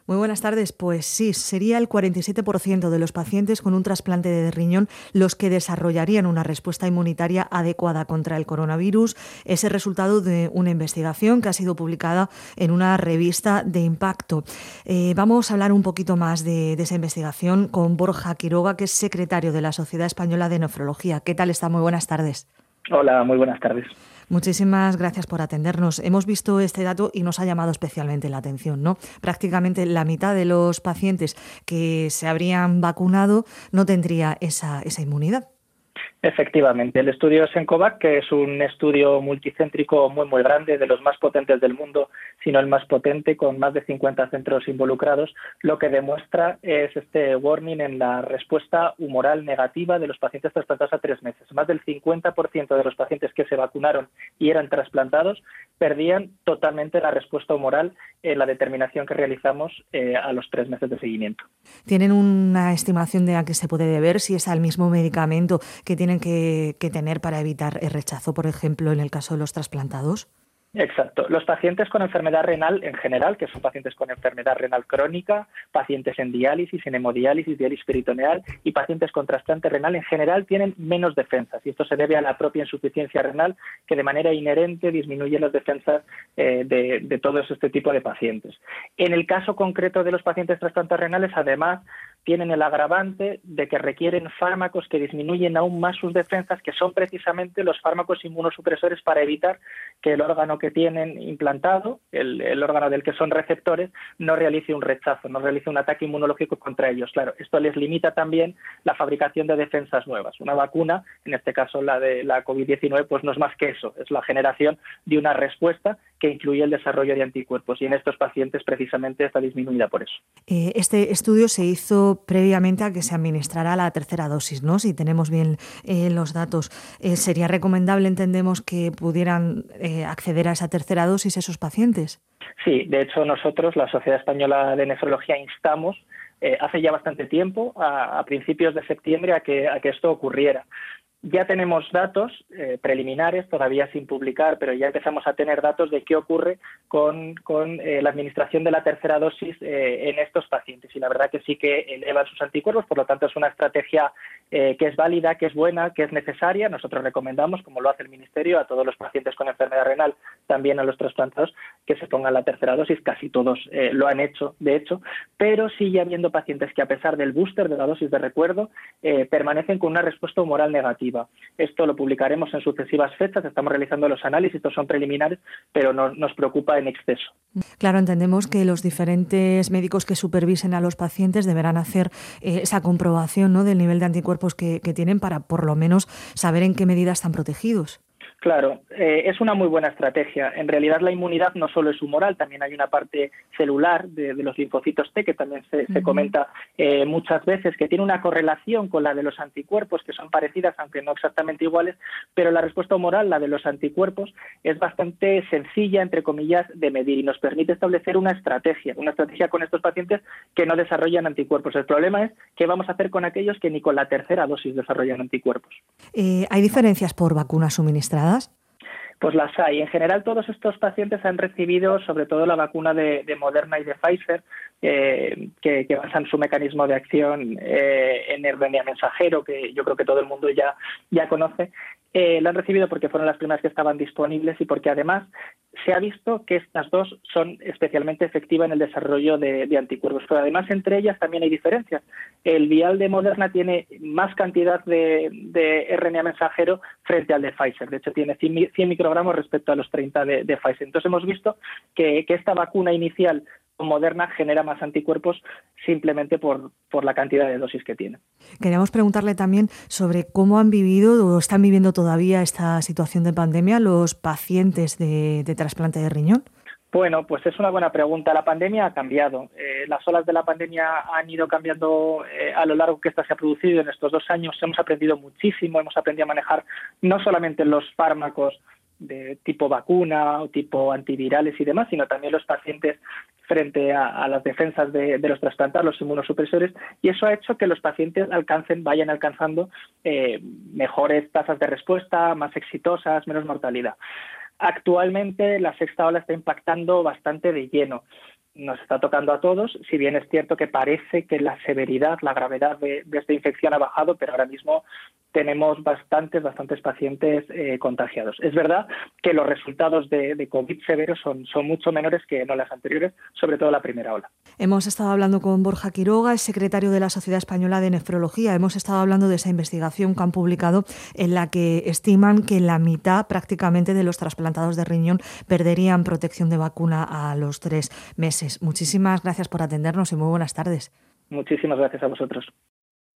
Muy buenas tardes. Pues sí, sería el 47% de los pacientes con un trasplante de riñón los que desarrollarían una respuesta inmunitaria adecuada contra el coronavirus. Es el resultado de una investigación que ha sido publicada en una revista de impacto. Vamos a hablar un poquito más de esa investigación con Borja Quiroga, que es secretario de la Sociedad Española de Nefrología. ¿Qué tal está? Muy buenas tardes. Hola, muy buenas tardes. Muchísimas gracias por atendernos. Hemos visto este dato y nos ha llamado especialmente la atención, ¿no? Prácticamente la mitad de los pacientes que se habrían vacunado no tendría esa inmunidad. Efectivamente, el estudio Sencovac, que es un estudio multicéntrico muy grande, de los más potentes del mundo, sino el más potente, con más de 50 centros involucrados, lo que demuestra es este warning en la respuesta humoral negativa de los pacientes trasplantados a 3 meses. Más del 50% de los pacientes que se vacunaron y eran trasplantados perdían totalmente la respuesta humoral en la determinación que realizamos a los 3 meses de seguimiento. ¿Tienen una estimación de a qué se puede deber? Si es al mismo medicamento que tienen que tener para evitar el rechazo, por ejemplo, en el caso de los trasplantados. Exacto. Los pacientes con enfermedad renal en general, que son pacientes con enfermedad renal crónica, pacientes en diálisis, en hemodiálisis, diálisis peritoneal y pacientes con trasplante renal en general tienen menos defensas, y esto se debe a la propia insuficiencia renal, que de manera inherente disminuye las defensas de todos este tipo de pacientes. En el caso concreto de los pacientes trasplantes renales, además, tienen el agravante de que requieren fármacos que disminuyen aún más sus defensas, que son precisamente los fármacos inmunosupresores para evitar que el órgano que tienen implantado, el órgano del que son receptores, no realice un rechazo, no realice un ataque inmunológico contra ellos. Claro, esto les limita también la fabricación de defensas nuevas. Una vacuna, en este caso la de la COVID-19, pues no es más que eso, es la generación de una respuesta que incluye el desarrollo de anticuerpos, y en estos pacientes precisamente está disminuida por eso. Este estudio se hizo previamente a que se administrara la tercera dosis, ¿no? Si tenemos bien los datos, ¿sería recomendable, entendemos, que pudieran acceder a esa tercera dosis esos pacientes? Sí, de hecho nosotros, la Sociedad Española de Nefrología, instamos hace ya bastante tiempo, a principios de septiembre, a que esto ocurriera. Ya tenemos datos preliminares, todavía sin publicar, pero ya empezamos a tener datos de qué ocurre con la administración de la tercera dosis en estos pacientes. Y la verdad que sí que elevan sus anticuerpos, por lo tanto es una estrategia que es válida, que es buena, que es necesaria. Nosotros recomendamos, como lo hace el Ministerio, a todos los pacientes con enfermedad renal, también a los trasplantados, que se pongan la tercera dosis. Casi todos lo han hecho, de hecho, pero sigue habiendo pacientes que, a pesar del booster, de la dosis de recuerdo, permanecen con una respuesta humoral negativa. Esto lo publicaremos en sucesivas fechas, estamos realizando los análisis, estos son preliminares, pero nos preocupa en exceso. Claro, entendemos que los diferentes médicos que supervisen a los pacientes deberán hacer esa comprobación, ¿no?, del nivel de anticuerpos que tienen, para por lo menos saber en qué medida están protegidos. Claro, es una muy buena estrategia. En realidad la inmunidad no solo es humoral, también hay una parte celular de los linfocitos T, que también se comenta muchas veces, que tiene una correlación con la de los anticuerpos, que son parecidas, aunque no exactamente iguales, pero la respuesta humoral, la de los anticuerpos, es bastante sencilla, entre comillas, de medir, y nos permite establecer una estrategia con estos pacientes que no desarrollan anticuerpos. El problema es qué vamos a hacer con aquellos que ni con la tercera dosis desarrollan anticuerpos. ¿Hay diferencias por vacunas suministradas? Pues las hay. En general, todos estos pacientes han recibido, sobre todo, la vacuna de Moderna y de Pfizer, que basan su mecanismo de acción en el RNA mensajero, que yo creo que todo el mundo ya conoce. La han recibido porque fueron las primeras que estaban disponibles, y porque además se ha visto que estas dos son especialmente efectivas en el desarrollo de anticuerpos. Pero además, entre ellas también hay diferencias. El vial de Moderna tiene más cantidad de RNA mensajero frente al de Pfizer. De hecho, tiene 100 microgramos respecto a los 30 de Pfizer. Entonces hemos visto que esta vacuna inicial Moderna genera más anticuerpos simplemente por la cantidad de dosis que tiene. Queríamos preguntarle también sobre cómo han vivido o están viviendo todavía esta situación de pandemia los pacientes de trasplante de riñón. Bueno, pues es una buena pregunta. La pandemia ha cambiado. Las olas de la pandemia han ido cambiando a lo largo que esta se ha producido en estos 2 años. Hemos aprendido muchísimo, hemos aprendido a manejar no solamente los fármacos de tipo vacuna o tipo antivirales y demás, sino también los pacientes frente a las defensas de los trasplantados, los inmunosupresores, y eso ha hecho que los pacientes vayan alcanzando mejores tasas de respuesta, más exitosas, menos mortalidad. Actualmente la sexta ola está impactando bastante de lleno. nos está tocando a todos, si bien es cierto que parece que la severidad, la gravedad de esta infección ha bajado, pero ahora mismo tenemos bastantes pacientes contagiados. Es verdad que los resultados de COVID severos son mucho menores que en olas anteriores, sobre todo la primera ola. Hemos estado hablando con Borja Quiroga, es secretario de la Sociedad Española de Nefrología. Hemos estado hablando de esa investigación que han publicado en la que estiman que la mitad prácticamente de los trasplantados de riñón perderían protección de vacuna a los 3 meses. Muchísimas gracias por atendernos y muy buenas tardes. Muchísimas gracias a vosotros.